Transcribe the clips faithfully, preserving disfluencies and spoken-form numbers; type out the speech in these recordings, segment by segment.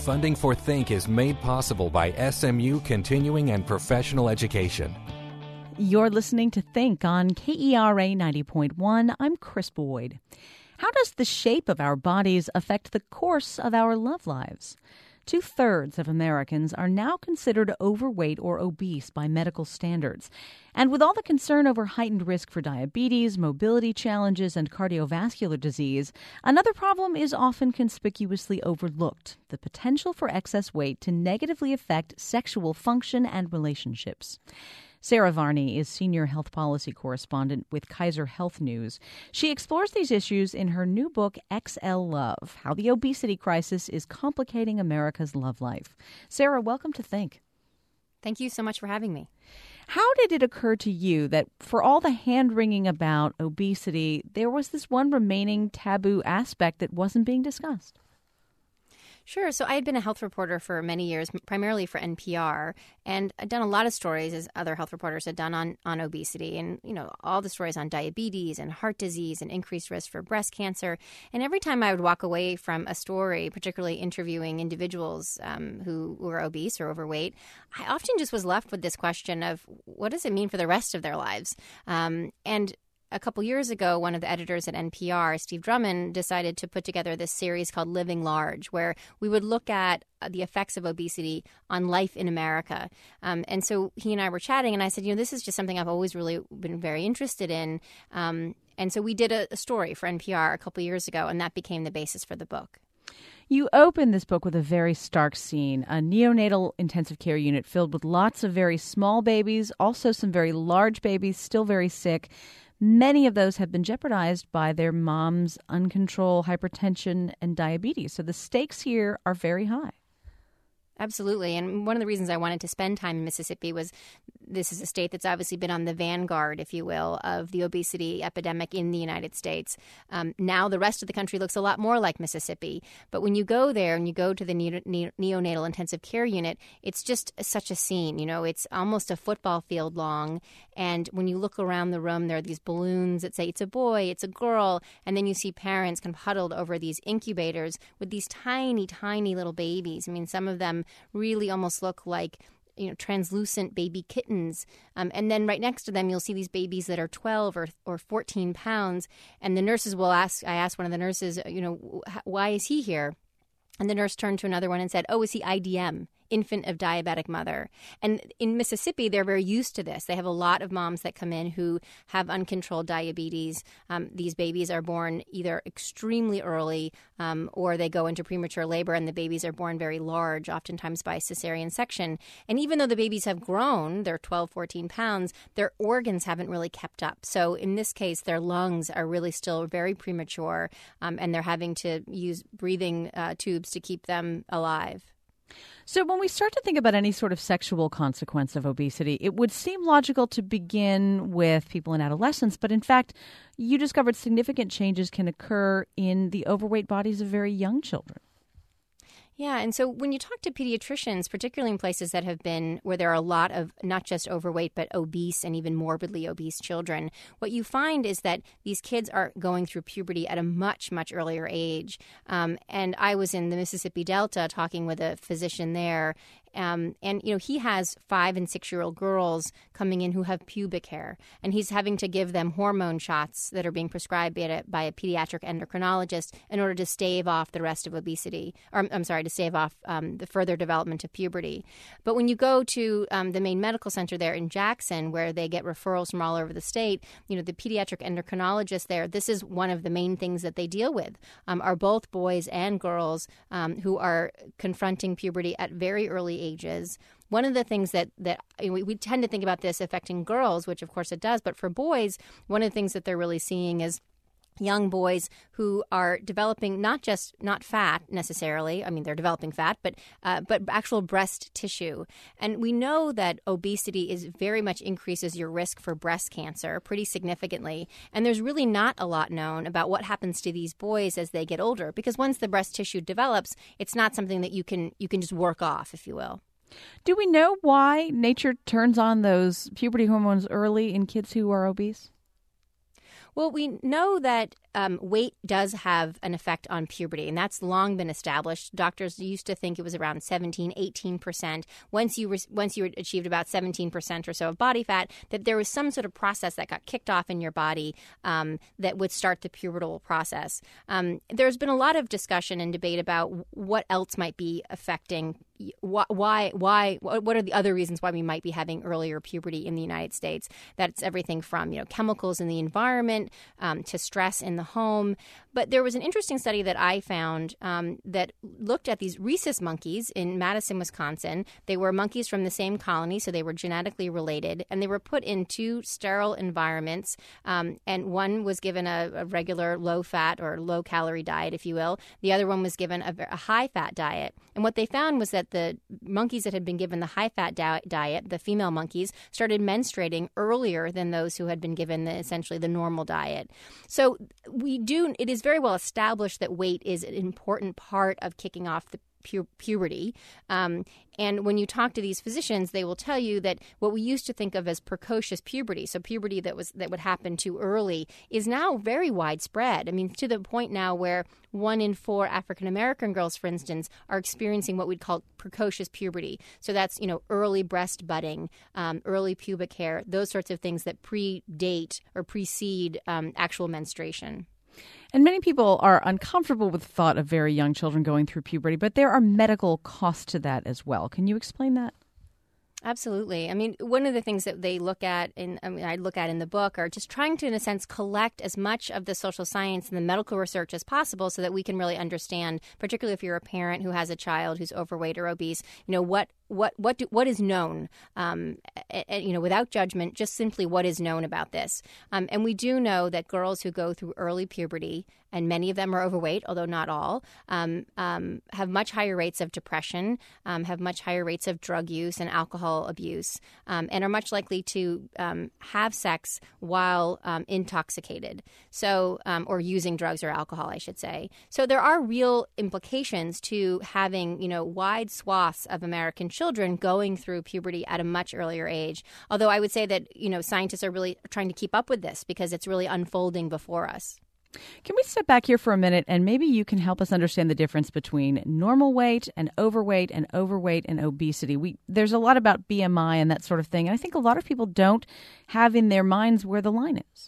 Funding for Think is made possible by S M U Continuing and Professional Education. You're listening to Think on K E R A ninety point one. I'm Chris Boyd. How does the shape of our bodies affect the course of our love lives? Two-thirds of Americans are now considered overweight or obese by medical standards. And with all the concern over heightened risk for diabetes, mobility challenges, and cardiovascular disease, another problem is often conspicuously overlooked: the potential for excess weight to negatively affect sexual function and relationships. Sarah Varney is Senior Health Policy Correspondent with Kaiser Health News. She explores these issues in her new book, X L Love: How the Obesity Crisis is Complicating America's Love Life. Sarah, welcome to Think. Thank you so much for having me. How did it occur to you that for all the hand-wringing about obesity, there was this one remaining taboo aspect that wasn't being discussed? Sure. So I had been a health reporter for many years, primarily for N P R, and I'd done a lot of stories, as other health reporters had done, on, on obesity, and, you know, all the stories on diabetes and heart disease and increased risk for breast cancer. And every time I would walk away from a story, particularly interviewing individuals um, who were obese or overweight, I often just was left with this question of, what does it mean for the rest of their lives? Um, and A couple years ago, one of the editors at N P R, Steve Drummond, decided to put together this series called Living Large, where we would look at the effects of obesity on life in America. Um, and so he and I were chatting, and I said, you know, this is just something I've always really been very interested in. Um, and so we did a, a story for N P R a couple years ago, and that became the basis for the book. You open this book with a very stark scene, a neonatal intensive care unit filled with lots of very small babies, also some very large babies, still very sick. Many of those have been jeopardized by their mom's uncontrolled hypertension and diabetes. So the stakes here are very high. Absolutely. And one of the reasons I wanted to spend time in Mississippi was this is a state that's obviously been on the vanguard, if you will, of the obesity epidemic in the United States. Um, now the rest of the country looks a lot more like Mississippi. But when you go there and you go to the ne- ne- neonatal intensive care unit, it's just such a scene. You know, it's almost a football field long. And when you look around the room, there are these balloons that say it's a boy, it's a girl. And then you see parents kind of huddled over these incubators with these tiny, tiny little babies. I mean, some of them really almost look like, you know, translucent baby kittens. Um, and then right next to them, you'll see these babies that are twelve or, or fourteen pounds. And the nurses will ask, I asked one of the nurses, you know, why is he here? And the nurse turned to another one and said, oh, is he I D M? Infant of diabetic mother. And in Mississippi, they're very used to this. They have a lot of moms that come in who have uncontrolled diabetes. Um, these babies are born either extremely early um, or they go into premature labor, and the babies are born very large, oftentimes by cesarean section. And even though the babies have grown, they're twelve, fourteen pounds, their organs haven't really kept up. So in this case, their lungs are really still very premature, um, and they're having to use breathing uh, tubes to keep them alive. So when we start to think about any sort of sexual consequence of obesity, it would seem logical to begin with people in adolescence. But in fact, you discovered significant changes can occur in the overweight bodies of very young children. Yeah. And so when you talk to pediatricians, particularly in places that have been where there are a lot of not just overweight, but obese and even morbidly obese children, what you find is that these kids are going through puberty at a much, much earlier age. Um, and I was in the Mississippi Delta talking with a physician there. Um, and, you know, he has five and six-year-old girls coming in who have pubic hair, and he's having to give them hormone shots that are being prescribed by a, by a pediatric endocrinologist in order to stave off the rest of obesity, or I'm sorry, to stave off um, the further development of puberty. But when you go to um, the main medical center there in Jackson, where they get referrals from all over the state, you know, the pediatric endocrinologist there, this is one of the main things that they deal with, um, are both boys and girls um, who are confronting puberty at very early ages. One of the things that, that you know, we, we tend to think about this affecting girls, which of course it does, but for boys, one of the things that they're really seeing is young boys who are developing not just not fat necessarily. I mean, they're developing fat, but uh, but actual breast tissue. And we know that obesity is very much increases your risk for breast cancer pretty significantly. And there's really not a lot known about what happens to these boys as they get older, because once the breast tissue develops, it's not something that you can you can just work off, if you will. Do we know why nature turns on those puberty hormones early in kids who are obese? Well, we know that um, weight does have an effect on puberty, and that's long been established. Doctors used to think it was around seventeen, eighteen percent. Once you, re- once you achieved about seventeen percent or so of body fat, that there was some sort of process that got kicked off in your body um, that would start the pubertal process. Um, there's been a lot of discussion and debate about what else might be affecting why, why, why, what are the other reasons why we might be having earlier puberty in the United States? That's everything from, you know, chemicals in the environment um, to stress in the home. But there was an interesting study that I found um, that looked at these rhesus monkeys in Madison, Wisconsin. They were monkeys from the same colony, so they were genetically related, and they were put in two sterile environments. Um, and one was given a, a regular low-fat or low-calorie diet, if you will. The other one was given a, a high-fat diet. And what they found was that the monkeys that had been given the high-fat di- diet, the female monkeys, started menstruating earlier than those who had been given the, essentially the normal diet. So we do. It is very well established that weight is an important part of kicking off the pu- puberty. Um, and when you talk to these physicians, they will tell you that what we used to think of as precocious puberty, so puberty that was that would happen too early, is now very widespread. I mean, to the point now where one in four African American girls, for instance, are experiencing what we'd call precocious puberty. So that's, you know, early breast budding, um, early pubic hair, those sorts of things that predate or precede um, actual menstruation. And many people are uncomfortable with the thought of very young children going through puberty, but there are medical costs to that as well. Can you explain that? Absolutely. I mean, one of the things that they look at, in, I mean, I look at in the book, are just trying to, in a sense, collect as much of the social science and the medical research as possible so that we can really understand, particularly if you're a parent who has a child who's overweight or obese, you know, what what what do, what is known, um, a, a, you know, without judgment, just simply what is known about this. Um, and we do know that girls who go through early puberty, and many of them are overweight, although not all, um, um, have much higher rates of depression, um, have much higher rates of drug use and alcohol abuse, um, and are much likely to um, have sex while um, intoxicated, so um, or using drugs or alcohol, I should say. So there are real implications to having, you know, wide swaths of American children going through puberty at a much earlier age. Although I would say that, you know, scientists are really trying to keep up with this because it's really unfolding before us. Can we step back here for a minute and maybe you can help us understand the difference between normal weight and overweight and overweight and obesity? We there's a lot about B M I and that sort of thing. And I think a lot of people don't have in their minds where the line is.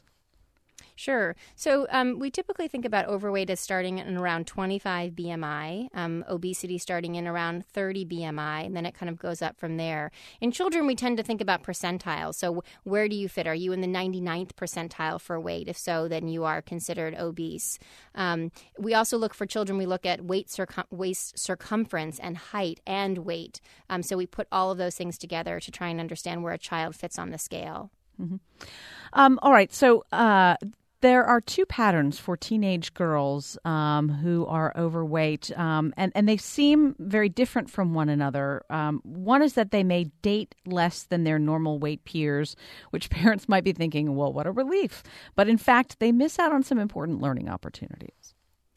Sure. So um, we typically think about overweight as starting in around twenty-five B M I, um, obesity starting in around thirty B M I, and then it kind of goes up from there. In children, we tend to think about percentiles. So where do you fit? Are you in the ninety-ninth percentile for weight? If so, then you are considered obese. Um, we also look for children, we look at weight circum- waist circumference and height and weight. Um, so we put all of those things together to try and understand where a child fits on the scale. Mm-hmm. Um, all right. So uh there are two patterns for teenage girls um, who are overweight, um, and, and they seem very different from one another. Um, one is that they may date less than their normal weight peers, which parents might be thinking, well, what a relief. But in fact, they miss out on some important learning opportunities.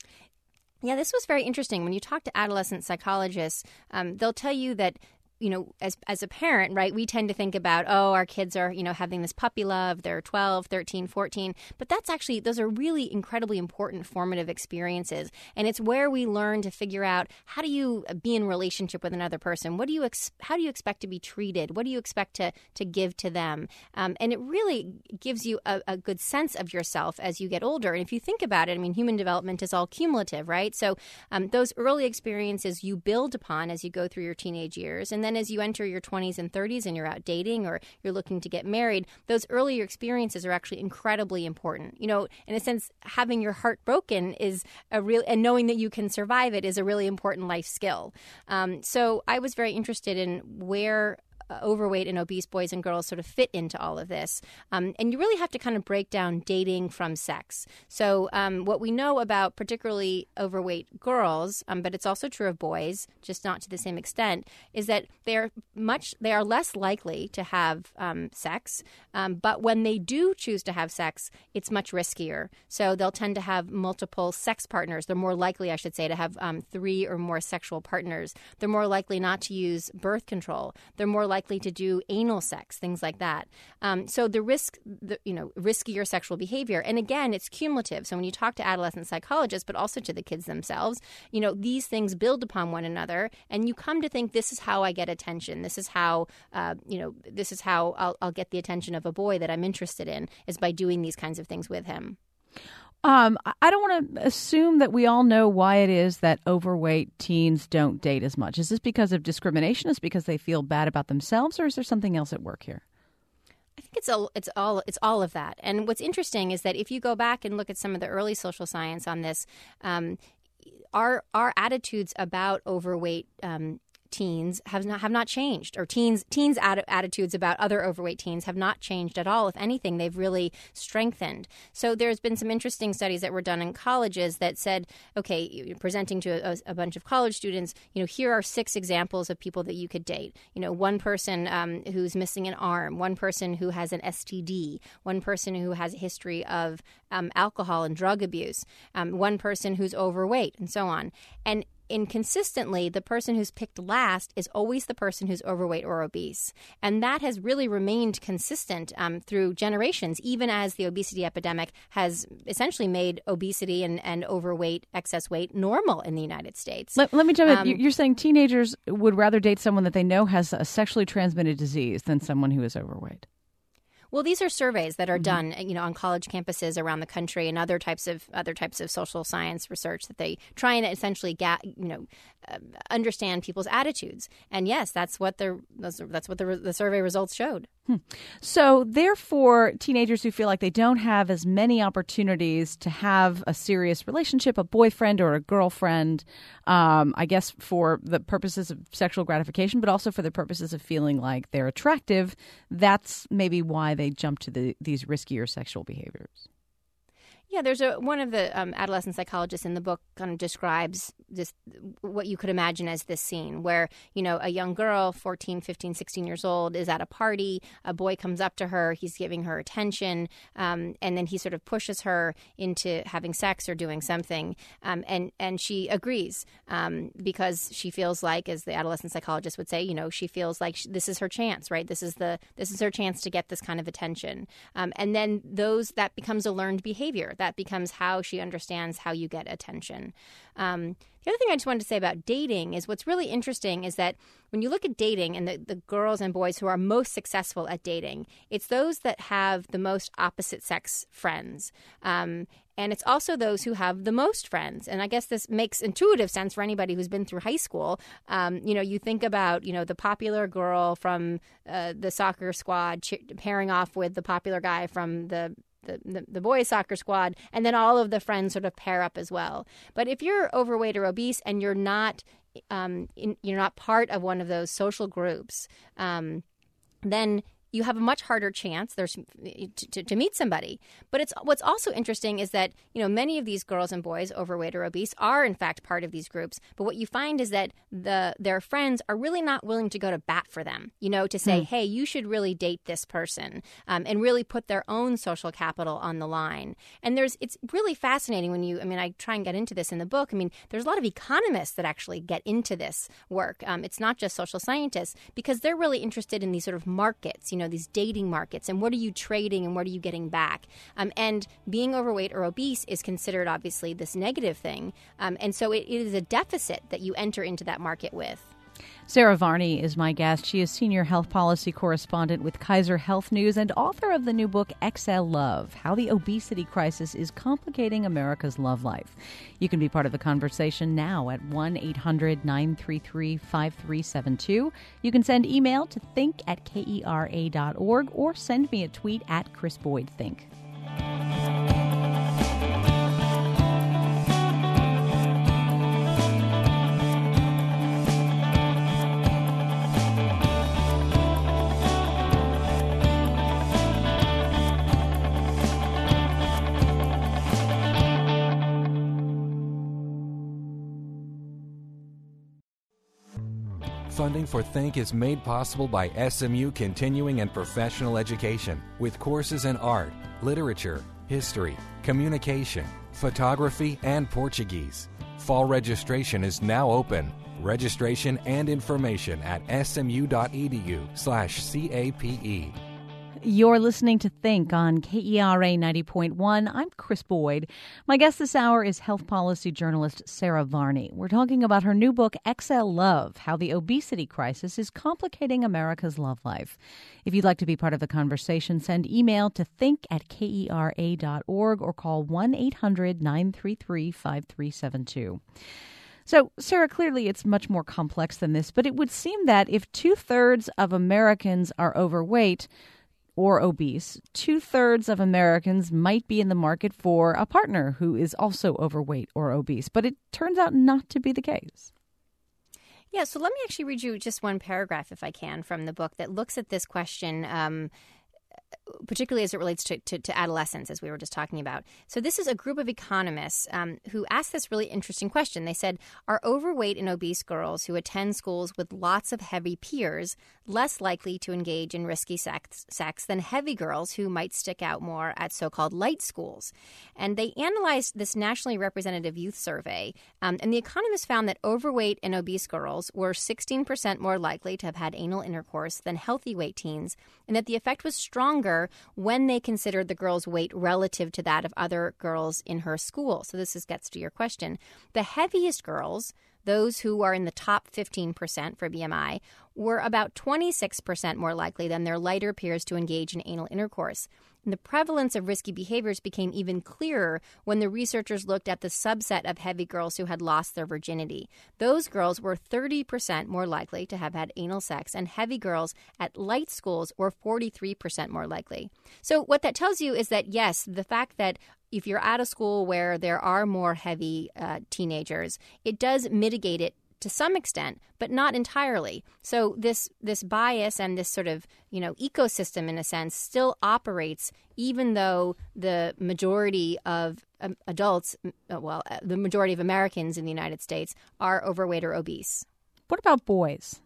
Yeah, this was very interesting. When you talk to adolescent psychologists, um, they'll tell you that, you know, as as a parent, right, we tend to think about, oh, our kids are, you know, having this puppy love, they're twelve, thirteen, fourteen. But that's actually, those are really incredibly important formative experiences. And it's where we learn to figure out, how do you be in relationship with another person? What do you, ex- how do you expect to be treated? What do you expect to, to give to them? Um, and it really gives you a, a good sense of yourself as you get older. And if you think about it, I mean, human development is all cumulative, right? So um, those early experiences you build upon as you go through your teenage years. And then as you enter your twenties and thirties and you're out dating or you're looking to get married, those earlier experiences are actually incredibly important. You know, in a sense, having your heart broken is a real, and knowing that you can survive it is a really important life skill. Um, so I was very interested in where Uh, overweight and obese boys and girls sort of fit into all of this. Um, and you really have to kind of break down dating from sex. So um, what we know about particularly overweight girls, um, but it's also true of boys, just not to the same extent, is that they are much, they are less likely to have um, sex. Um, but when they do choose to have sex, it's much riskier. So they'll tend to have multiple sex partners. They're more likely, I should say, to have um, three or more sexual partners. They're more likely not to use birth control. They're more likely likely to do anal sex, things like that. Um, so the risk, the, you know, riskier sexual behavior. And again, it's cumulative. So when you talk to adolescent psychologists, but also to the kids themselves, you know, these things build upon one another, and you come to think, this is how I get attention. This is how, uh, you know, this is how I'll, I'll get the attention of a boy that I'm interested in, is by doing these kinds of things with him. Um, I don't want to assume that we all know why it is that overweight teens don't date as much. Is this because of discrimination? Is it because they feel bad about themselves, or is there something else at work here? I think it's all, it's all it's all of that. And what's interesting is that if you go back and look at some of the early social science on this, um, our our attitudes about overweight um teens have not have not changed, or teens teens ad- attitudes about other overweight teens have not changed at all. If anything, they've really strengthened. So there's been some interesting studies that were done in colleges that said, okay, presenting to a, a bunch of college students, you know, here are six examples of people that you could date. You know, one person um, who's missing an arm, one person who has an S T D, one person who has a history of um, alcohol and drug abuse, um, one person who's overweight, and so on. And inconsistently, the person who's picked last is always the person who's overweight or obese. And that has really remained consistent um, through generations, even as the obesity epidemic has essentially made obesity and, and overweight, excess weight normal in the United States. Let, let me jump in. Um, You're saying teenagers would rather date someone that they know has a sexually transmitted disease than someone who is overweight. Well, these are surveys that are Mm-hmm. done, you know, on college campuses around the country, and other types of other types of social science research that they try and essentially, ga- you know, uh, understand people's attitudes. And yes, that's what the that's what the, the survey results showed. Hmm. So, therefore, teenagers who feel like they don't have as many opportunities to have a serious relationship, a boyfriend or a girlfriend, um, I guess for the purposes of sexual gratification, but also for the purposes of feeling like they're attractive, that's maybe why they jump to the, these riskier sexual behaviors. Yeah, there's a one of the um, adolescent psychologists in the book kind of describes this, what you could imagine as this scene where, you know, a young girl, fourteen, fifteen, sixteen years old, is at a party. A boy comes up to her. He's giving her attention. Um, and then he sort of pushes her into having sex or doing something. Um, and, and she agrees um, because she feels like, as the adolescent psychologist would say, you know, she feels like she, this is her chance, right? This is the this is her chance to get this kind of attention. Um, and then those that becomes a learned behavior. That becomes how she understands how you get attention. Um, the other thing I just wanted to say about dating is what's really interesting is that when you look at dating and the, the girls and boys who are most successful at dating, it's those that have the most opposite sex friends. Um, and it's also those who have the most friends. And I guess this makes intuitive sense for anybody who's been through high school. Um, you know, you think about, you know, the popular girl from uh, the soccer squad ch- pairing off with the popular guy from the The, the, the boys soccer squad, and then all of the friends sort of pair up as well. But if you're overweight or obese and you're not um, in, you're not part of one of those social groups, um, then you have a much harder chance there's to, to meet somebody. But it's what's also interesting is that, you know, many of these girls and boys, overweight or obese, are in fact part of these groups. But what you find is that the their friends are really not willing to go to bat for them, you know, to say, mm. hey, you should really date this person, um, and really put their own social capital on the line. And there's it's really fascinating when you, I mean, I try and get into this in the book. I mean, there's a lot of economists that actually get into this work. Um, it's not just social scientists, because they're really interested in these sort of markets, you know, these dating markets, and what are you trading and what are you getting back? Um, and being overweight or obese is considered obviously this negative thing. Um, and so it, it is a deficit that you enter into that market with. Sarah Varney is my guest. She is senior health policy correspondent with Kaiser Health News and author of the new book, X L Love, How the Obesity Crisis is Complicating America's Love Life. You can be part of the conversation now at one eight hundred nine three three five three seven two. You can send email to think at kera dot org or send me a tweet at Chris Boyd Think. Funding for Think is made possible by S M U Continuing and Professional Education with courses in art, literature, history, communication, photography, and Portuguese. Fall registration is now open. Registration and information at smu.edu slash CAPE. You're listening to Think on K E R A ninety point one. I'm Chris Boyd. My guest this hour is health policy journalist Sarah Varney. We're talking about her new book, X L Love, How the Obesity Crisis is Complicating America's Love Life. If you'd like to be part of the conversation, send email to think at kera dot org or call one eight hundred nine three three five three seven two. So, Sarah, clearly it's much more complex than this, but it would seem that if two-thirds of Americans are overweight or obese, two-thirds of Americans might be in the market for a partner who is also overweight or obese. But it turns out not to be the case. Yeah, so let me actually read you just one paragraph, if I can, from the book that looks at this question, um, particularly as it relates to, to, to adolescence, as we were just talking about. So this is a group of economists um, who asked this really interesting question. They said, are overweight and obese girls who attend schools with lots of heavy peers less likely to engage in risky sex, sex than heavy girls who might stick out more at so-called light schools? And they analyzed this nationally representative youth survey, um, and the economists found that overweight and obese girls were sixteen percent more likely to have had anal intercourse than healthy weight teens, and that the effect was stronger when they considered the girl's weight relative to that of other girls in her school. So this is, gets to your question. The heaviest girls, those who are in the top fifteen percent for B M I, were about twenty-six percent more likely than their lighter peers to engage in anal intercourse. And the prevalence of risky behaviors became even clearer when the researchers looked at the subset of heavy girls who had lost their virginity. Those girls were thirty percent more likely to have had anal sex, and heavy girls at light schools were forty-three percent more likely. So what that tells you is that, yes, the fact that if you're at a school where there are more heavy uh, teenagers, it does mitigate it to some extent, but not entirely. So this this bias and this sort of, you know, ecosystem, in a sense, still operates even though the majority of um, adults, well, uh, the majority of Americans in the United States are overweight or obese. What about boys?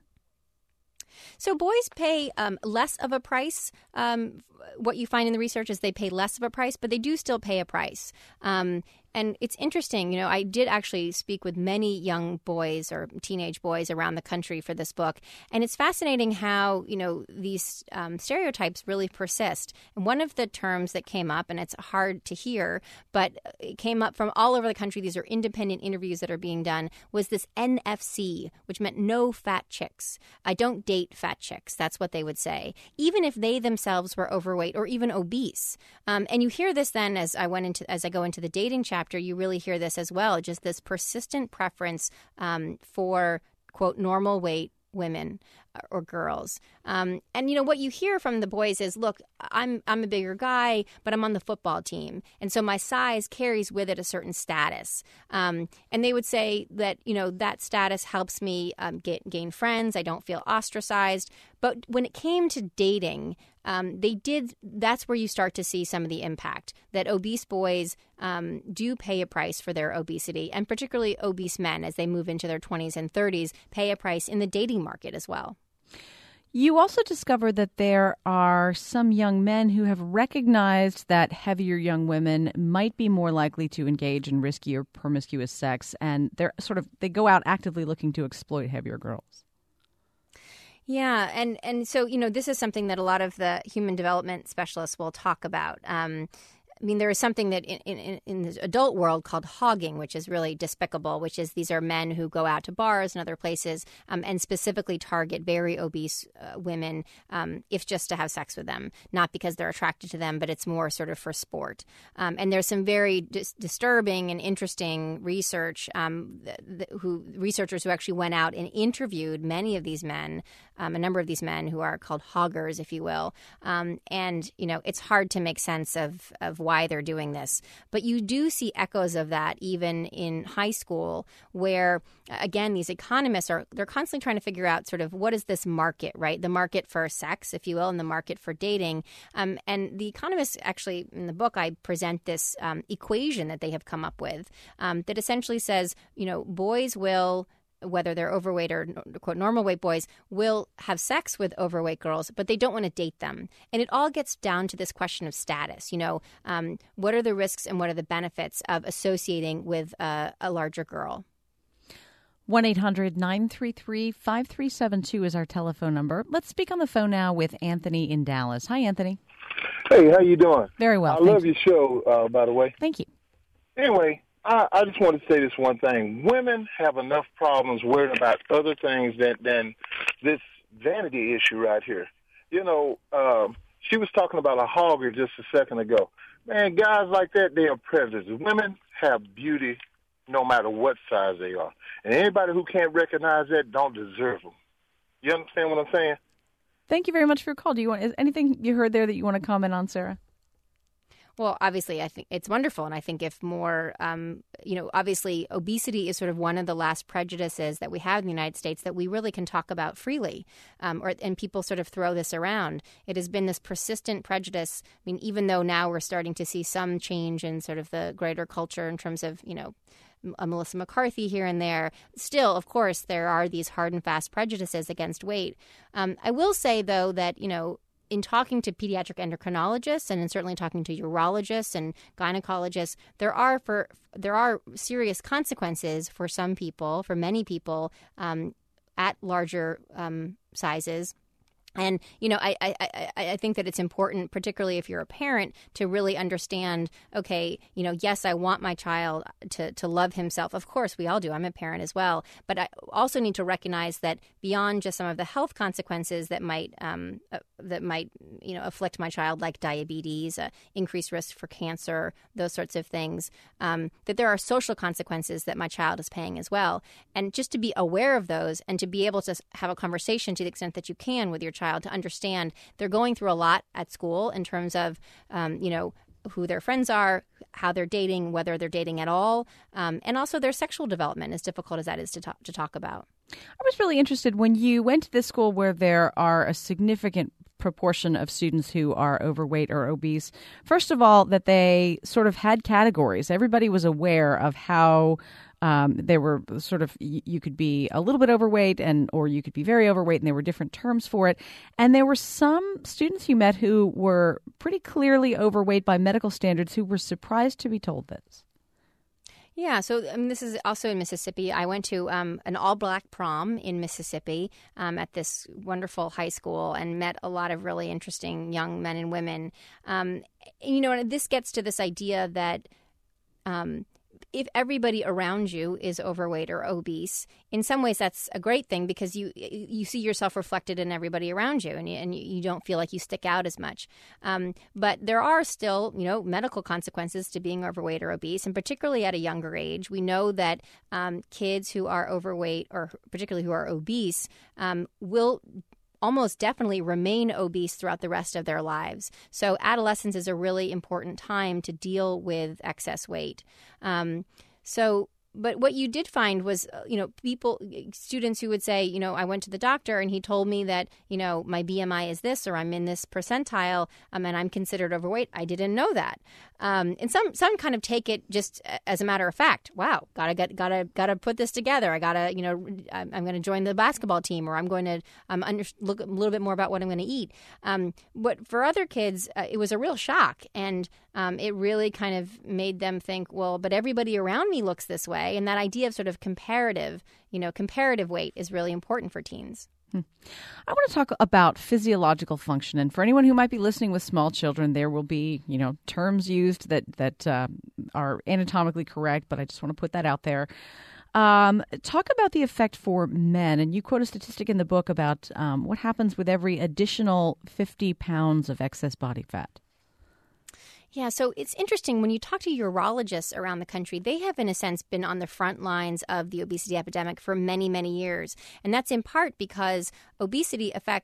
So boys pay um, less of a price. Um, what you find in the research is they pay less of a price, but they do still pay a price. Um, and it's interesting, you know, I did actually speak with many young boys or teenage boys around the country for this book. And it's fascinating how, you know, these um, stereotypes really persist. And one of the terms that came up, and it's hard to hear, but it came up from all over the country, these are independent interviews that are being done, was this N F C, which meant no fat chicks. I don't date fat chicks. That's what they would say, even if they themselves were overweight or even obese. Um, and you hear this then as I went into as I go into the dating chapter, you really hear this as well, just this persistent preference um, for, quote, normal weight women or girls. Um, and, you know, what you hear from the boys is, look, I'm I'm a bigger guy, but I'm on the football team. And so my size carries with it a certain status. Um, and they would say that, you know, that status helps me um, get, gain friends. I don't feel ostracized. But when it came to dating, um, they did, that's where you start to see some of the impact, that obese boys um, do pay a price for their obesity, and particularly obese men as they move into their twenties and thirties pay a price in the dating market as well. You also discovered that there are some young men who have recognized that heavier young women might be more likely to engage in risky or promiscuous sex, and they're sort of they go out actively looking to exploit heavier girls. Yeah, and, and so, you know, this is something that a lot of the human development specialists will talk about. Um, I mean, there is something that in, in, in the adult world called hogging, which is really despicable, which is these are men who go out to bars and other places um, and specifically target very obese uh, women um, if just to have sex with them, not because they're attracted to them, but it's more sort of for sport. Um, and there's some very dis- disturbing and interesting research, um, th- th- who researchers who actually went out and interviewed many of these men, um, a number of these men who are called hoggers, if you will. Um, and, you know, it's hard to make sense of, of why why they're doing this. But you do see echoes of that even in high school where, again, these economists are, they're constantly trying to figure out sort of what is this market, right? The market for sex, if you will, and the market for dating. Um, and the economists actually, in the book, I present this um, equation that they have come up with um, that essentially says, you know, boys will whether they're overweight or, quote, normal weight boys, will have sex with overweight girls, but they don't want to date them. And it all gets down to this question of status. You know, um, what are the risks and what are the benefits of associating with uh, a larger girl? one eight hundred nine three three five three seven two is our telephone number. Let's speak on the phone now with Anthony in Dallas. Hi, Anthony. Hey, how you doing? Very well. I love you. your show, uh, by the way. Thank you. Anyway, I, I just want to say this one thing. Women have enough problems worrying about other things than, than this vanity issue right here. You know, um, she was talking about a hogger just a second ago. Man, guys like that, they are predators. Women have beauty no matter what size they are. And anybody who can't recognize that don't deserve them. You understand what I'm saying? Thank you very much for your call. Do you want is anything you heard there that you want to comment on, Sarah? Well, obviously, I think it's wonderful. And I think if more, um, you know, obviously obesity is sort of one of the last prejudices that we have in the United States that we really can talk about freely. Um, or and people sort of throw this around. It has been this persistent prejudice. I mean, even though now we're starting to see some change in sort of the greater culture in terms of, you know, a Melissa McCarthy here and there. Still, of course, there are these hard and fast prejudices against weight. Um, I will say, though, that, you know, in talking to pediatric endocrinologists and in certainly talking to urologists and gynecologists, there are for there are serious consequences for some people, for many people, um, at larger um, sizes. And, you know, I, I, I, I think that it's important, particularly if you're a parent, to really understand, okay, you know, yes, I want my child to, to love himself. Of course, we all do. I'm a parent as well. But I also need to recognize that beyond just some of the health consequences that might um, uh, that might, you know, afflict my child, like diabetes, uh, increased risk for cancer, those sorts of things, um, that there are social consequences that my child is paying as well. And just to be aware of those and to be able to have a conversation to the extent that you can with your child child to understand they're going through a lot at school in terms of, um, you know, who their friends are, how they're dating, whether they're dating at all, um, and also their sexual development, as difficult as that is to talk, to talk about. I was really interested when you went to this school where there are a significant proportion of students who are overweight or obese. First of all, that they sort of had categories. Everybody was aware of how Um, there were sort of, you could be a little bit overweight and or you could be very overweight, and there were different terms for it. And there were some students you met who were pretty clearly overweight by medical standards who were surprised to be told this. Yeah, so I mean, this is also in Mississippi. I went to um, an all-black prom in Mississippi um, at this wonderful high school and met a lot of really interesting young men and women. Um, and, you know, and this gets to this idea that um, if everybody around you is overweight or obese, in some ways that's a great thing because you you see yourself reflected in everybody around you, and you, and you don't feel like you stick out as much. Um, but there are still, you know, medical consequences to being overweight or obese, and particularly at a younger age. We know that um, kids who are overweight or particularly who are obese um, will almost definitely remain obese throughout the rest of their lives. So adolescence is a really important time to deal with excess weight. Um, so, but what you did find was, you know, people, students who would say, you know, I went to the doctor and he told me that, you know, my B M I is this or I'm in this percentile um, and I'm considered overweight. I didn't know that. Um, and some some kind of take it just as a matter of fact. Wow, gotta get gotta gotta put this together. I gotta, you know, I'm, I'm going to join the basketball team, or I'm going to um, under, look a little bit more about what I'm going to eat. Um, but for other kids, uh, it was a real shock, and um, it really kind of made them think, well, but everybody around me looks this way, and that idea of sort of comparative, you know, comparative weight is really important for teens. Hmm. I want to talk about physiological function. And for anyone who might be listening with small children, there will be, you know, terms used that, that uh, are anatomically correct, but I just want to put that out there. Um, talk about the effect for men. And you quote a statistic in the book about um, what happens with every additional fifty pounds of excess body fat. Yeah, so it's interesting when you talk to urologists around the country, they have, in a sense, been on the front lines of the obesity epidemic for many, many years. And that's in part because obesity affects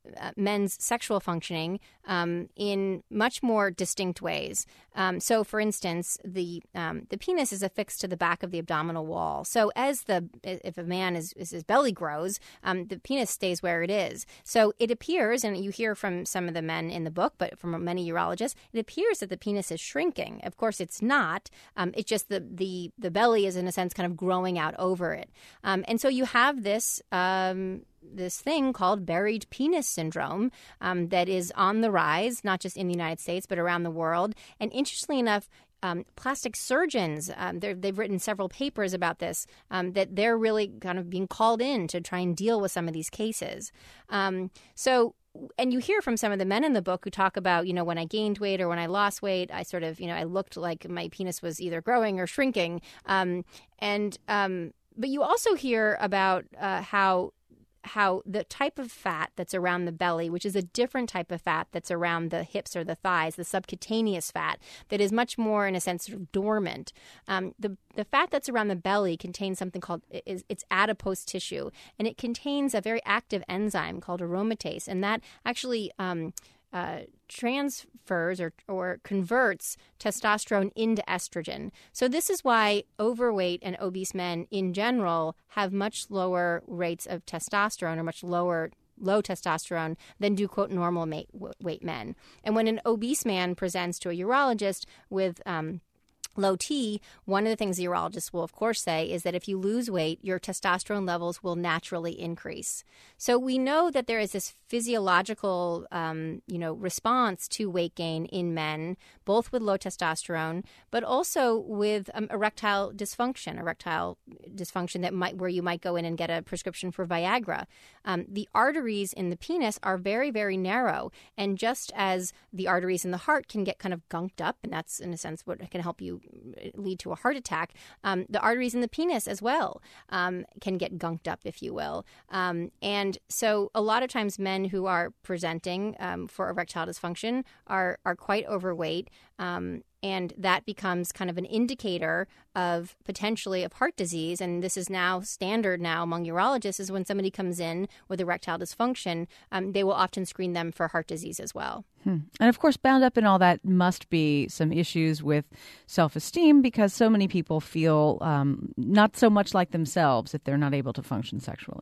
uh, men's sexual functioning um, in much more distinct ways. Um, so, for instance, the um, the penis is affixed to the back of the abdominal wall. So, as the if a man is, as his belly grows, um, the penis stays where it is. So, it appears, and you hear from some of the men in the book, but from many urologists, it appears that the penis is shrinking. Of course, it's not. Um, it's just the, the the belly is, in a sense, kind of growing out over it. Um, and so you have this um, this thing called buried penis syndrome um, that is on the rise, not just in the United States, but around the world. And interestingly enough, Um, plastic surgeons, um, they've written several papers about this, um, that they're really kind of being called in to try and deal with some of these cases. Um, so, and you hear from some of the men in the book who talk about, you know, when I gained weight or when I lost weight, I sort of, you know, I looked like my penis was either growing or shrinking. Um, and um, but you also hear about uh, how how the type of fat that's around the belly, which is a different type of fat that's around the hips or the thighs, the subcutaneous fat, that is much more, in a sense, sort of dormant. Um, the the fat that's around the belly contains something called, is, it's adipose tissue, and it contains a very active enzyme called aromatase, and that actually um, uh, transfers or, or converts testosterone into estrogen. So this is why overweight and obese men in general have much lower rates of testosterone or much lower low testosterone than do, quote, normal weight men. And when an obese man presents to a urologist with um, low T, one of the things the urologists will, of course, say is that if you lose weight, your testosterone levels will naturally increase. So we know that there is this physiological, um, you know, response to weight gain in men, both with low testosterone, but also with um, erectile dysfunction, erectile dysfunction that might, where you might go in and get a prescription for Viagra. Um, the arteries in the penis are very, very narrow, and just as the arteries in the heart can get kind of gunked up, and that's in a sense what can help you lead to a heart attack, um, the arteries in the penis as well um, can get gunked up, if you will. Um, and so a lot of times men who are presenting um, for erectile dysfunction are, are quite overweight, um, and that becomes kind of an indicator of potentially of heart disease. And this is now standard now among urologists, is when somebody comes in with erectile dysfunction, um, they will often screen them for heart disease as well. Hmm. And of course, bound up in all that must be some issues with self-esteem, because so many people feel um, not so much like themselves if they're not able to function sexually.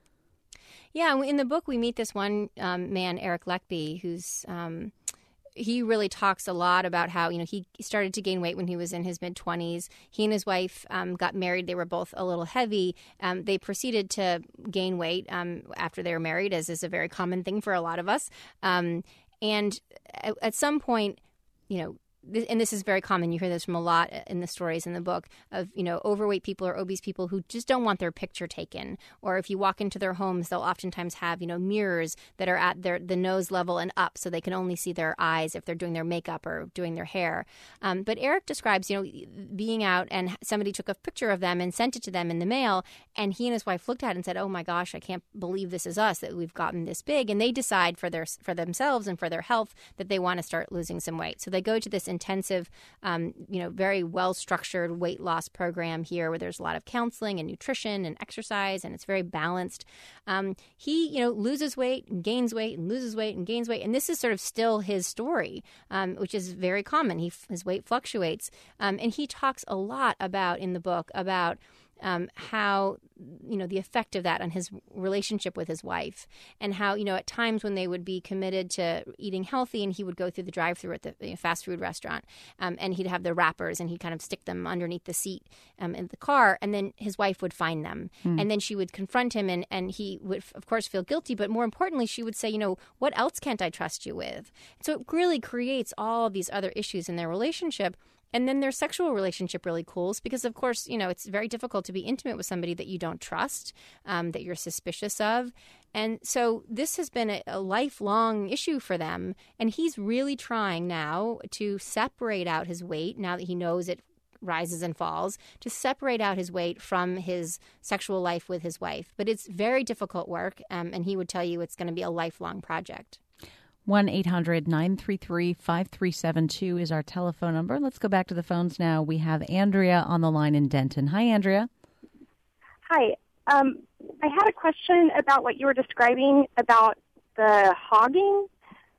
Yeah, in the book, we meet this one um, man, Eric Leckby, who's um, he really talks a lot about how, you know, he started to gain weight when he was in his mid-twenties. He and his wife um, got married. They were both a little heavy. Um, they proceeded to gain weight um, after they were married, as is a very common thing for a lot of us. Um, and at, at some point, you know, and this is very common, you hear this from a lot in the stories in the book, of, you know, overweight people or obese people who just don't want their picture taken. Or if you walk into their homes, they'll oftentimes have, you know, mirrors that are at their the nose level and up, so they can only see their eyes if they're doing their makeup or doing their hair. Um, but Eric describes, you know, being out and somebody took a picture of them and sent it to them in the mail, and he and his wife looked at it and said, "Oh my gosh, I can't believe this is us, that we've gotten this big." And they decide for their for themselves and for their health that they want to start losing some weight. So they go to this intensive, um, you know, very well-structured weight loss program here, where there's a lot of counseling and nutrition and exercise, and it's very balanced. Um, he, you know, loses weight and gains weight and loses weight and gains weight, and this is sort of still his story, um, which is very common. He his weight fluctuates, um, and he talks a lot about in the book about Um, how, you know, the effect of that on his relationship with his wife, and how, you know, at times when they would be committed to eating healthy, and he would go through the drive-thru at the you know, fast food restaurant, um, and he'd have the wrappers, and he'd kind of stick them underneath the seat um, in the car, and then his wife would find them, mm. and then she would confront him, and, and he would, of course, feel guilty, but more importantly, she would say, you know, what else can't I trust you with? So it really creates all of these other issues in their relationship. And then their sexual relationship really cools because, of course, you know, it's very difficult to be intimate with somebody that you don't trust, um, that you're suspicious of. And so this has been a, a lifelong issue for them. And he's really trying now to separate out his weight, now that he knows it rises and falls, to separate out his weight from his sexual life with his wife. But it's very difficult work, um, and he would tell you it's going to be a lifelong project. one eight hundred nine three three five three seven two is our telephone number. Let's go back to the phones now. We have Andrea on the line in Denton. Hi, Andrea. Hi. Um, I had a question about what you were describing about the hogging,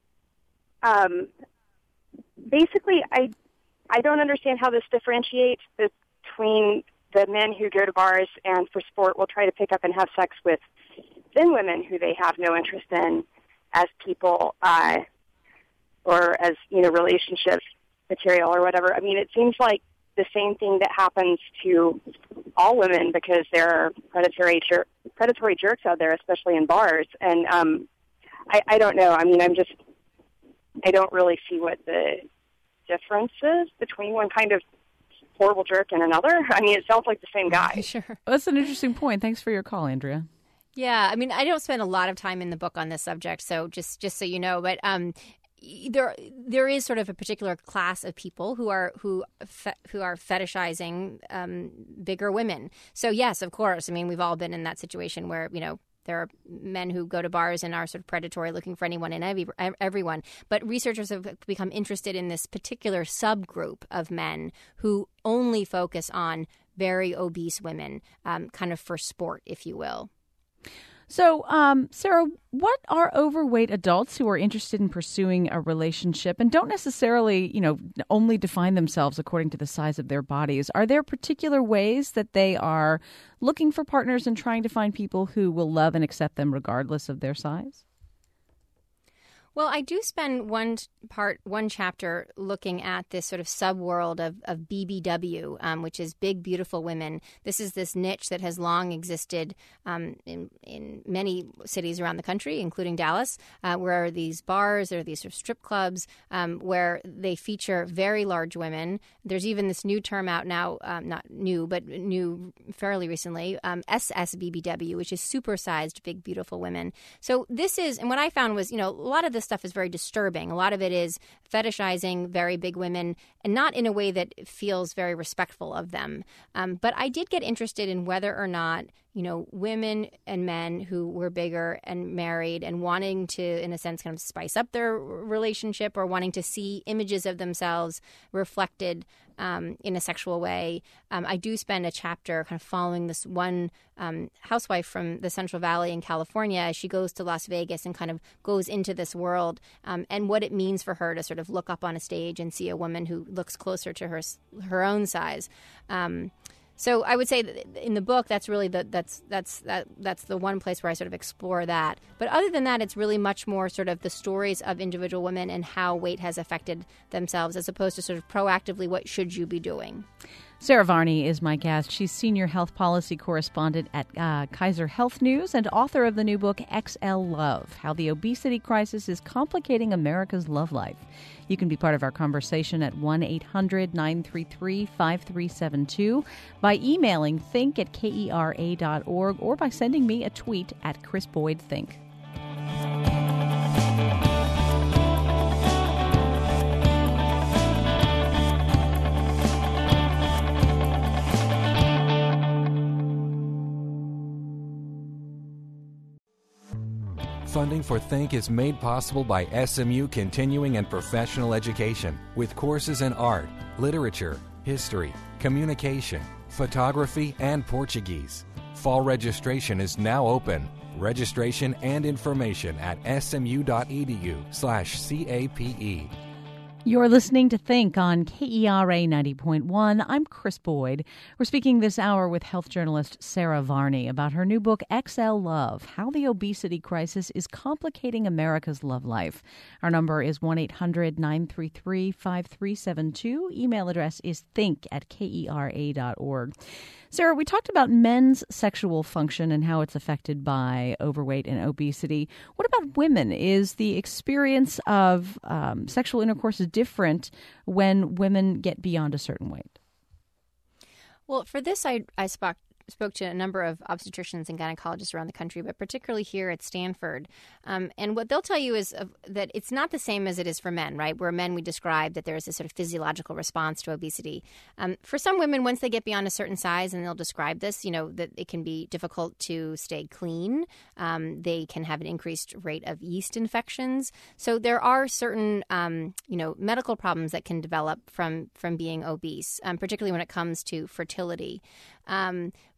um, basically, I I don't understand how this differentiates between the men who go to bars and for sport will try to pick up and have sex with thin women who they have no interest in as people uh, or as, you know, relationship material or whatever. I mean, it seems like the same thing that happens to all women because there are predatory jer- predatory jerks out there, especially in bars. And um, I, I don't know. I mean, I'm just, I don't really see what the difference is between one kind of horrible jerk and another. I mean, it sounds like the same guy. Sure. Well, that's an interesting point. Thanks for your call, Andrea. Yeah, I mean, I don't spend a lot of time in the book on this subject, so just just so you know, but um, there there is sort of a particular class of people who are who fe- who are fetishizing um, bigger women. So yes, of course. I mean, we've all been in that situation where, you know, there are men who go to bars and are sort of predatory, looking for anyone and every, everyone. But researchers have become interested in this particular subgroup of men who only focus on very obese women, um, kind of for sport, if you will. So, um, Sarah, what are overweight adults who are interested in pursuing a relationship and don't necessarily, you know, only define themselves according to the size of their bodies? Are there particular ways that they are looking for partners and trying to find people who will love and accept them regardless of their size? Well, I do spend one part, one chapter looking at this sort of subworld of, of B B W, um, which is big, beautiful women. This is this niche that has long existed um, in, in many cities around the country, including Dallas, uh, where these bars, there are these sort of strip clubs um, where they feature very large women. There's even this new term out now, um, not new, but new fairly recently, um, S S B B W, which is supersized, big, beautiful women. So this is, and what I found was, you know, a lot of this stuff is very disturbing. A lot of it is fetishizing very big women and not in a way that feels very respectful of them. Um, but I did get interested in whether or not, you know, women and men who were bigger and married and wanting to, in a sense, kind of spice up their relationship or wanting to see images of themselves reflected um, in a sexual way. Um, I do spend a chapter kind of following this one um, housewife from the Central Valley in California as she goes to Las Vegas and kind of goes into this world um, and what it means for her to sort of look up on a stage and see a woman who looks closer to her her own size. Um, So I would say that in the book, that's really the that's that's that that's the one place where I sort of explore that. But other than that, it's really much more sort of the stories of individual women and how weight has affected themselves, as opposed to sort of proactively what should you be doing. Sarah Varney is my guest. She's senior health policy correspondent at uh, Kaiser Health News and author of the new book X L Love: How the Obesity Crisis is Complicating America's Love Life. You can be part of our conversation at one eight hundred nine three three five three seven two by emailing think at kera dot org or by sending me a tweet at Chris Boyd Think. Funding for Think is made possible by S M U Continuing and Professional Education with courses in art, literature, history, communication, photography, and Portuguese. Fall registration is now open. Registration and information at smu.edu slash CAPE. You're listening to Think on K E R A ninety point one. I'm Chris Boyd. We're speaking this hour with health journalist Sarah Varney about her new book, X L Love: How the Obesity Crisis is Complicating America's Love Life. Our number is one eight hundred nine three three five three seven two. Email address is think at kera dot org. Sarah, we talked about men's sexual function and how it's affected by overweight and obesity. What about women? Is the experience of um, sexual intercourse different when women get beyond a certain weight? Well, for this, I, I spoke, spoke to a number of obstetricians and gynecologists around the country, but particularly here at Stanford. Um, and what they'll tell you is uh, that it's not the same as it is for men, right? Where men, we describe that there is a sort of physiological response to obesity. Um, for some women, once they get beyond a certain size, and they'll describe this, you know, that it can be difficult to stay clean. Um, they can have an increased rate of yeast infections. So there are certain, um, you know, medical problems that can develop from, from being obese, um, particularly when it comes to fertility. Um, but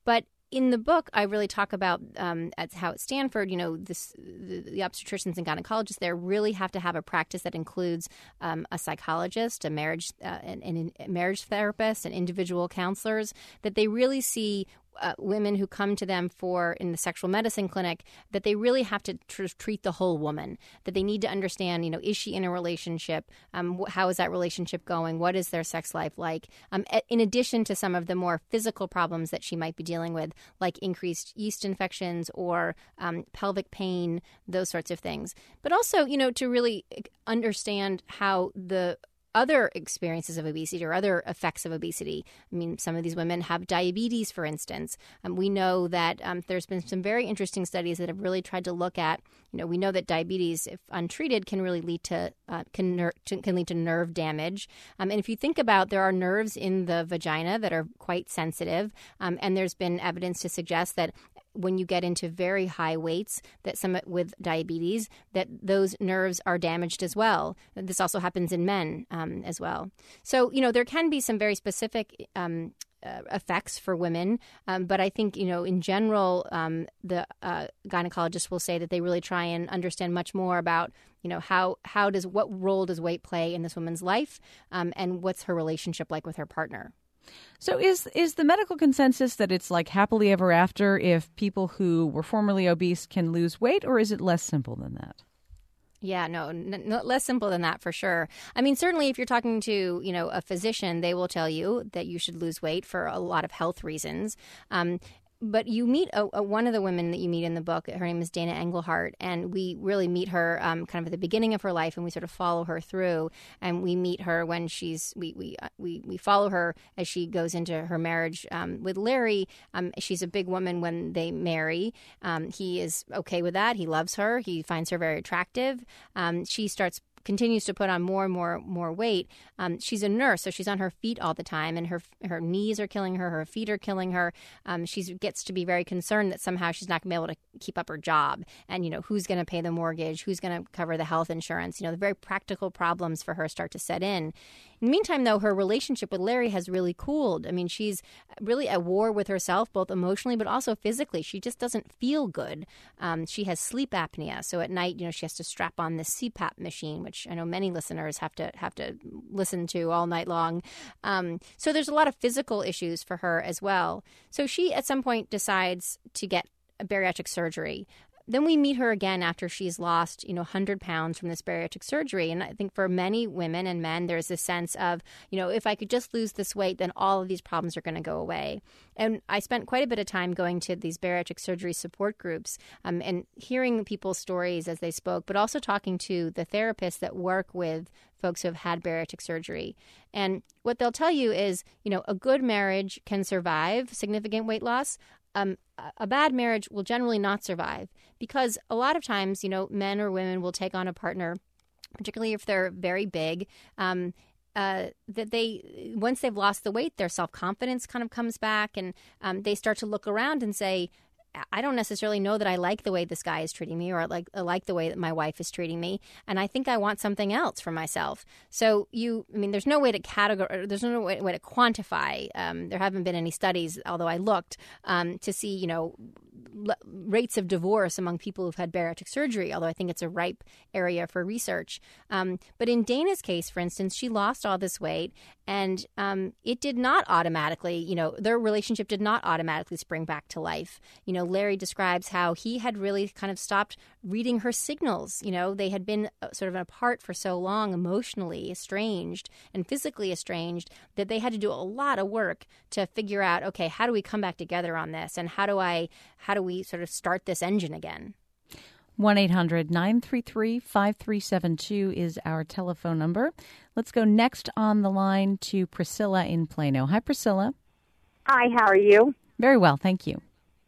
in the book, I really talk about um, at how at Stanford, you know, this, the, the obstetricians and gynecologists there really have to have a practice that includes um, a psychologist, a marriage, uh, an, an, a marriage therapist, and individual counselors. That they really see uh, women who come to them for in the sexual medicine clinic, that they really have to tr- treat the whole woman. That they need to understand, you know, is she in a relationship? Um, wh- how is that relationship going? What is their sex life like? Um, in addition to some of the more physical problems that she might be dealing with, like increased yeast infections or um, pelvic pain, those sorts of things. But also, you know, to really understand how the other experiences of obesity or other effects of obesity. I mean, some of these women have diabetes, for instance. Um, we know that um, there's been some very interesting studies that have really tried to look at, you know, we know that diabetes, if untreated, can really lead to, uh, can, ner- to, can lead to nerve damage. Um, and if you think about, there are nerves in the vagina that are quite sensitive. Um, and there's been evidence to suggest that when you get into very high weights, that some with diabetes, that those nerves are damaged as well. This also happens in men um, as well. So, you know, there can be some very specific um, uh, effects for women. Um, but I think, you know, in general, um, the uh, gynecologists will say that they really try and understand much more about, you know, how, how does, what role does weight play in this woman's life um, and what's her relationship like with her partner. So is is the medical consensus that it's like happily ever after if people who were formerly obese can lose weight, or is it less simple than that? Yeah, no, n- n- less simple than that for sure. I mean, certainly if you're talking to, you know, a physician, they will tell you that you should lose weight for a lot of health reasons. Um, But you meet a, a, one of the women that you meet in the book. Her name is Dana Engelhardt, and we really meet her um, kind of at the beginning of her life, and we sort of follow her through. And we meet her when she's we we uh, we, we follow her as she goes into her marriage um, with Larry. Um, she's a big woman when they marry. Um, he is okay with that. He loves her. He finds her very attractive. Um, she starts. continues to put on more and more more weight. Um, she's a nurse, so she's on her feet all the time, and her her knees are killing her, her feet are killing her. Um, she gets to be very concerned that somehow she's not going to be able to keep up her job. And, you know, who's going to pay the mortgage? Who's going to cover the health insurance? You know, the very practical problems for her start to set in. In the meantime, though, her relationship with Larry has really cooled. I mean, she's really at war with herself, both emotionally but also physically. She just doesn't feel good. Um, she has sleep apnea. So at night, you know, she has to strap on this C PAP machine, which I know many listeners have to have to listen to all night long. Um, so there's a lot of physical issues for her as well. So she, at some point, decides to get a bariatric surgery. Then we meet her again after she's lost, you know, one hundred pounds from this bariatric surgery. And I think for many women and men, there's this sense of, you know, if I could just lose this weight, then all of these problems are going to go away. And I spent quite a bit of time going to these bariatric surgery support groups um, and hearing people's stories as they spoke, but also talking to the therapists that work with folks who have had bariatric surgery. And what they'll tell you is, you know, a good marriage can survive significant weight loss. Um, a bad marriage will generally not survive because a lot of times, you know, men or women will take on a partner, particularly if they're very big, um, uh, that they, once they've lost the weight, their self-confidence kind of comes back and um, they start to look around and say, I don't necessarily know that I like the way this guy is treating me or I like, I like the way that my wife is treating me. And I think I want something else for myself. So you, I mean, there's no way to categorize, there's no way, way to quantify. Um, there haven't been any studies, although I looked um, to see, you know, l- rates of divorce among people who've had bariatric surgery, although I think it's a ripe area for research. Um, but in Dana's case, for instance, she lost all this weight and um, it did not automatically, you know, their relationship did not automatically spring back to life. You know, Larry describes how he had really kind of stopped reading her signals. You know, they had been sort of apart for so long, emotionally estranged and physically estranged, that they had to do a lot of work to figure out, okay, how do we come back together on this? And how do I, how do we sort of start this engine again? one eight hundred nine three three five three seven two is our telephone number. Let's go next on the line to Priscilla in Plano. Hi, Priscilla. Hi, how are you? Very well, thank you.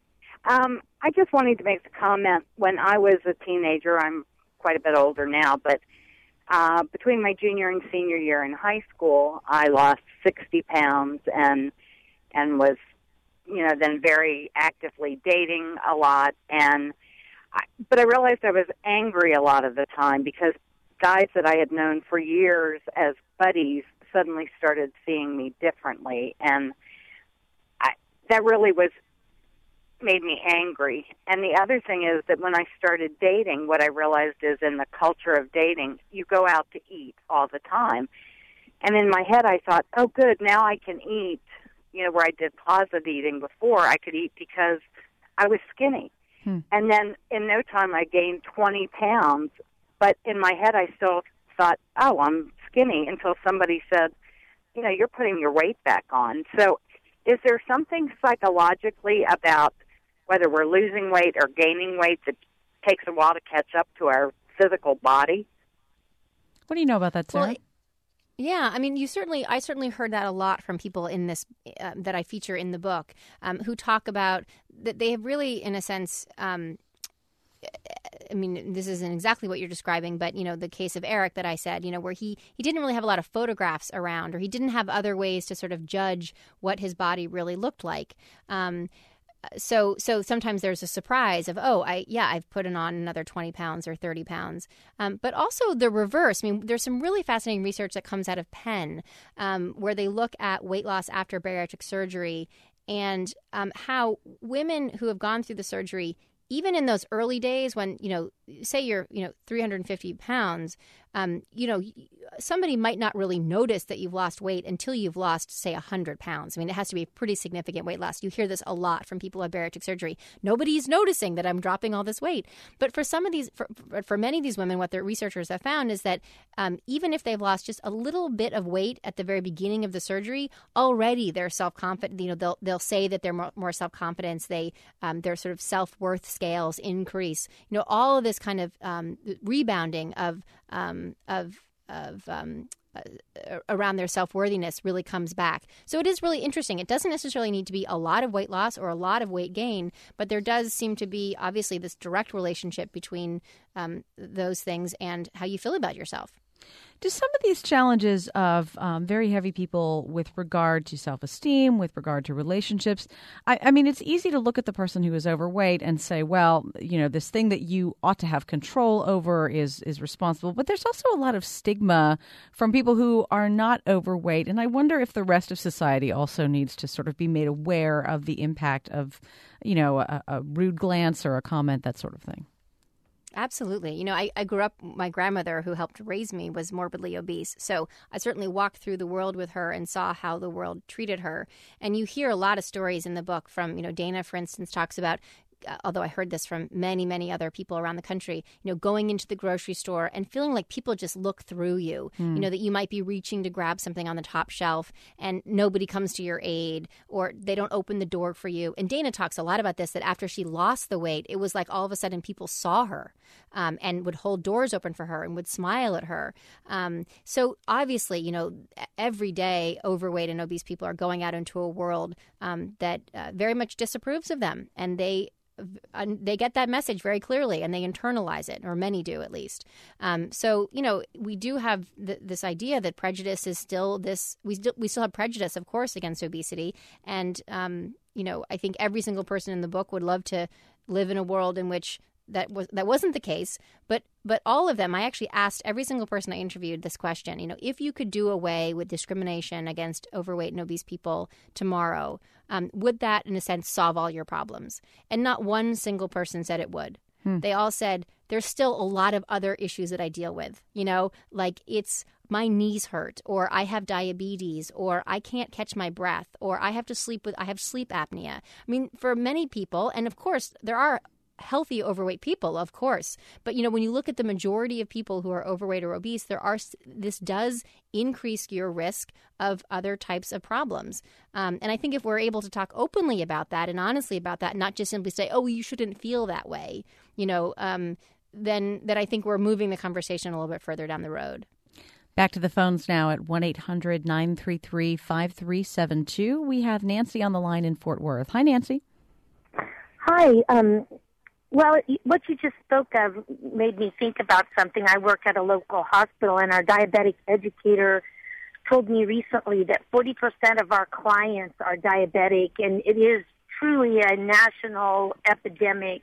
Um, I just wanted to make the comment. When I was a teenager, I'm quite a bit older now, but uh, between my junior and senior year in high school, I lost sixty pounds and and was, you know, then very actively dating a lot. And I, but I realized I was angry a lot of the time because guys that I had known for years as buddies suddenly started seeing me differently, and I, that really was made me angry. And the other thing is that when I started dating, what I realized is in the culture of dating, you go out to eat all the time. And in my head, I thought, oh, good, now I can eat, you know, where I did closet eating before, I could eat because I was skinny. Hmm. And then in no time, I gained twenty pounds. But in my head, I still thought, oh, I'm skinny, until somebody said, you know, you're putting your weight back on. So is there something psychologically about whether we're losing weight or gaining weight that takes a while to catch up to our physical body? What do you know about that, Sarah? Well, yeah, I mean, you certainly, I certainly heard that a lot from people in this, uh, that I feature in the book, um, who talk about that they have really, in a sense, um, I mean, this isn't exactly what you're describing, but, you know, the case of Eric that I said, you know, where he, he didn't really have a lot of photographs around, or he didn't have other ways to sort of judge what his body really looked like. Um, so so sometimes there's a surprise of, oh, I yeah, I've put on another twenty pounds or thirty pounds. Um, but also the reverse. I mean, there's some really fascinating research that comes out of Penn um, where they look at weight loss after bariatric surgery and um, how women who have gone through the surgery, even in those early days when, you know, say you're, you know, three hundred fifty pounds, um, you know, somebody might not really notice that you've lost weight until you've lost, say, one hundred pounds. I mean, it has to be a pretty significant weight loss. You hear this a lot from people who have bariatric surgery. Nobody's noticing that I'm dropping all this weight. But for some of these, for, for many of these women, what their researchers have found is that um, even if they've lost just a little bit of weight at the very beginning of the surgery, already they're self-confident. You know, they'll they'll say that they're more, more self-confident. They um, their sort of self-worth scales increase. You know, all of this kind of um, rebounding of um, of of um, uh, around their self-worthiness really comes back. So it is really interesting. It doesn't necessarily need to be a lot of weight loss or a lot of weight gain, but there does seem to be obviously this direct relationship between um, those things and how you feel about yourself. Do some of these challenges of um, very heavy people with regard to self-esteem, with regard to relationships, I, I mean, it's easy to look at the person who is overweight and say, well, you know, this thing that you ought to have control over is is responsible. But there's also a lot of stigma from people who are not overweight. And I wonder if the rest of society also needs to sort of be made aware of the impact of, you know, a, a rude glance or a comment, that sort of thing. Absolutely. You know, I, I grew up, my grandmother who helped raise me was morbidly obese. So I certainly walked through the world with her and saw how the world treated her. And you hear a lot of stories in the book from, you know, Dana, for instance, talks about, although I heard this from many, many other people around the country, you know, going into the grocery store and feeling like people just look through you, mm. you know, that you might be reaching to grab something on the top shelf and nobody comes to your aid or they don't open the door for you. And Dana talks a lot about this, that after she lost the weight, it was like all of a sudden people saw her um, and would hold doors open for her and would smile at her. Um, so obviously, you know, every day overweight and obese people are going out into a world um, that uh, very much disapproves of them. And they they get that message very clearly and they internalize it, or many do at least. Um, so, you know, we do have th- this idea that prejudice is still this, we, st- we still have prejudice, of course, against obesity. And, um, you know, I think every single person in the book would love to live in a world in which that was that wasn't the case. But but all of them, I actually asked every single person I interviewed this question, you know, if you could do away with discrimination against overweight and obese people tomorrow, um, would that, in a sense, solve all your problems? And not one single person said it would. Hmm. They all said, there's still a lot of other issues that I deal with, you know, like it's my knees hurt, or I have diabetes, or I can't catch my breath, or I have to sleep with, I have sleep apnea. I mean, for many people, and of course, there are healthy overweight people, of course. But, you know, when you look at the majority of people who are overweight or obese, there are this does increase your risk of other types of problems. Um, and I think if we're able to talk openly about that and honestly about that, not just simply say, oh, you shouldn't feel that way, you know, um, then that I think we're moving the conversation a little bit further down the road. Back to the phones now at one eight hundred nine three three five three seven two. We have Nancy on the line in Fort Worth. Hi, Nancy. Hi. Um, well, what you just spoke of made me think about something. I work at a local hospital, and our diabetic educator told me recently that forty percent of our clients are diabetic, and it is truly a national epidemic.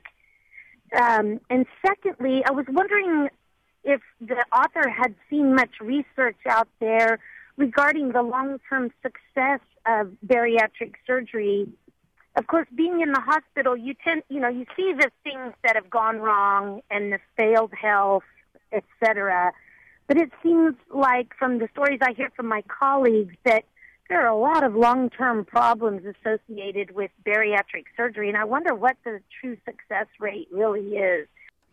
Um, and secondly, I was wondering if the author had seen much research out there regarding the long-term success of bariatric surgery of course, being in the hospital, you tend, you know, you see the things that have gone wrong and the failed health, et cetera. But it seems like from the stories I hear from my colleagues that there are a lot of long-term problems associated with bariatric surgery, and I wonder what the true success rate really is.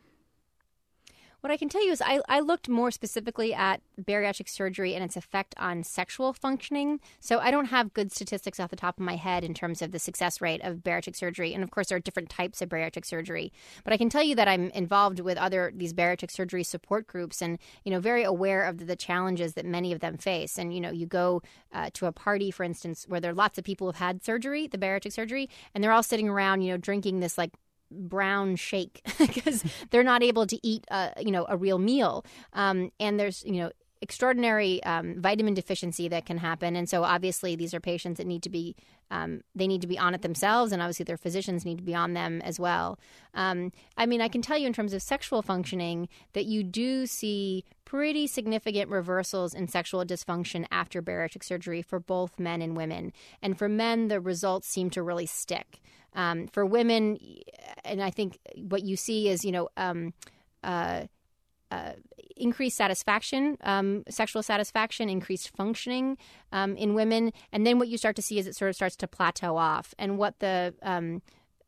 What I can tell you is I, I looked more specifically at bariatric surgery and its effect on sexual functioning. So I don't have good statistics off the top of my head in terms of the success rate of bariatric surgery. And of course, there are different types of bariatric surgery. But I can tell you that I'm involved with other these bariatric surgery support groups and, you know, very aware of the, the challenges that many of them face. And, you know, you go uh, to a party, for instance, where there are lots of people who've had surgery, the bariatric surgery, and they're all sitting around, you know, drinking this like brown shake because they're not able to eat, uh, you know, a real meal. Um, and there's, you know, extraordinary um, vitamin deficiency that can happen. And so obviously these are patients that need to be, um, they need to be on it themselves. And obviously their physicians need to be on them as well. Um, I mean, I can tell you in terms of sexual functioning that you do see pretty significant reversals in sexual dysfunction after bariatric surgery for both men and women. And for men, the results seem to really stick. Um, for women, and I think what you see is, you know, um, uh, uh, increased satisfaction, um, sexual satisfaction, increased functioning um, in women. And then what you start to see is it sort of starts to plateau off. And what the um,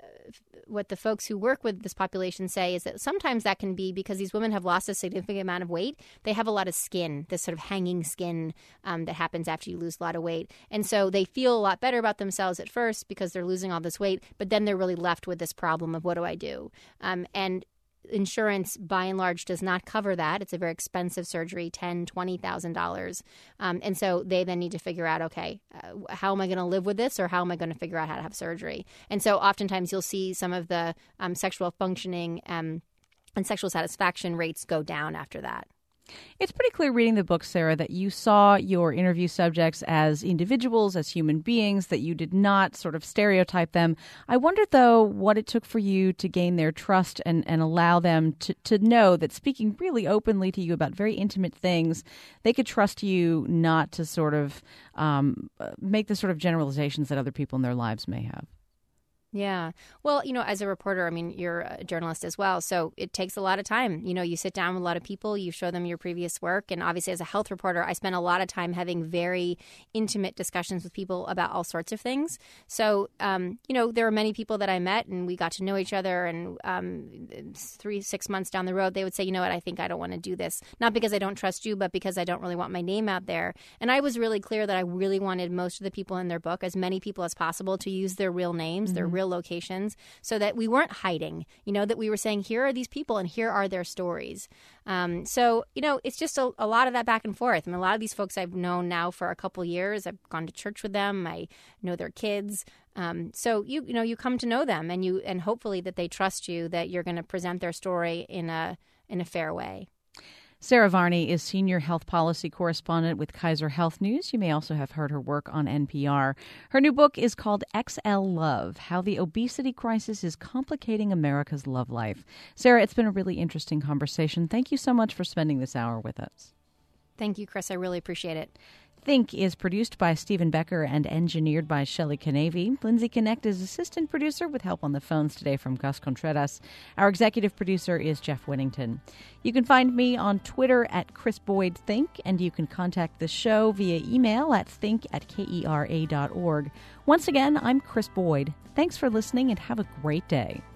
what the folks who work with this population say is that sometimes that can be because these women have lost a significant amount of weight. They have a lot of skin, this sort of hanging skin um, that happens after you lose a lot of weight. And so they feel a lot better about themselves at first because they're losing all this weight, but then they're really left with this problem of what do I do? Um, and insurance, by and large, does not cover that. It's a very expensive surgery, ten thousand dollars, twenty thousand dollars. Um, and so they then need to figure out, okay, uh, how am I going to live with this, or how am I going to figure out how to have surgery? And so oftentimes you'll see some of the um, sexual functioning um, and sexual satisfaction rates go down after that. It's pretty clear reading the book, Sarah, that you saw your interview subjects as individuals, as human beings, that you did not sort of stereotype them. I wonder, though, what it took for you to gain their trust and, and allow them to, to know that speaking really openly to you about very intimate things, they could trust you not to sort of um, make the sort of generalizations that other people in their lives may have. Yeah. Well, you know, as a reporter, I mean, you're a journalist as well. So it takes a lot of time. You know, you sit down with a lot of people, you show them your previous work. And obviously, as a health reporter, I spend a lot of time having very intimate discussions with people about all sorts of things. So, um, you know, there are many people that I met and we got to know each other. And um, three, six months down the road, they would say, you know what, I think I don't want to do this. Not because I don't trust you, but because I don't really want my name out there. And I was really clear that I really wanted most of the people in their book, as many people as possible, to use their real names, mm-hmm. their real locations, so that we weren't hiding, you know, that we were saying, here are these people and here are their stories. Um, so, you know, it's just a, a lot of that back and forth. I mean, a lot of these folks I've known now for a couple years. I've gone to church with them. I know their kids. Um, so, you you know, you come to know them and you and hopefully that they trust you, that you're going to present their story in a in a fair way. Sarah Varney is Senior Health Policy Correspondent with Kaiser Health News. You may also have heard her work on N P R. Her new book is called X L Love, How the Obesity Crisis is Complicating America's Love Life. Sarah, it's been a really interesting conversation. Thank you so much for spending this hour with us. Thank you, Chris. I really appreciate it. Think is produced by Stephen Becker and engineered by Shelley Canavy. Lindsay Connect is assistant producer with help on the phones today from Gus Contreras. Our executive producer is Jeff Whittington. You can find me on Twitter at Chris Boyd Think, and you can contact the show via email at think at kera dot org. Once again, I'm Chris Boyd. Thanks for listening and have a great day.